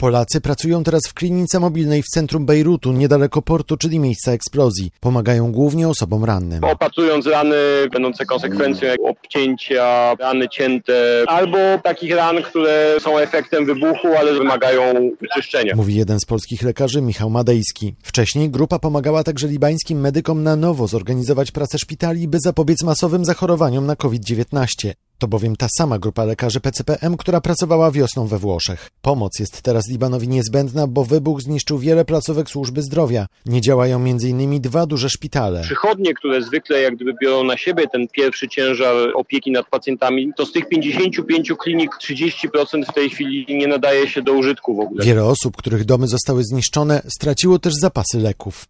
Polacy pracują teraz w klinice mobilnej w centrum Bejrutu, niedaleko portu, czyli miejsca eksplozji. Pomagają głównie osobom rannym. Opatrując rany będące konsekwencją jak obcięcia, rany cięte, albo takich ran, które są efektem wybuchu, ale wymagają wyczyszczenia. Mówi jeden z polskich lekarzy, Michał Madejski. Wcześniej grupa pomagała także libańskim medykom na nowo zorganizować pracę szpitali, by zapobiec masowym zachorowaniom na COVID-19. To bowiem ta sama grupa lekarzy PCPM, która pracowała wiosną we Włoszech. Pomoc jest teraz Libanowi niezbędna, bo wybuch zniszczył wiele placówek służby zdrowia. Nie działają m.in. 2 duże szpitale. Przychodnie, które zwykle jak gdyby biorą na siebie ten pierwszy ciężar opieki nad pacjentami, to z tych 55 klinik 30% w tej chwili nie nadaje się do użytku w ogóle. Wiele osób, których domy zostały zniszczone, straciło też zapasy leków.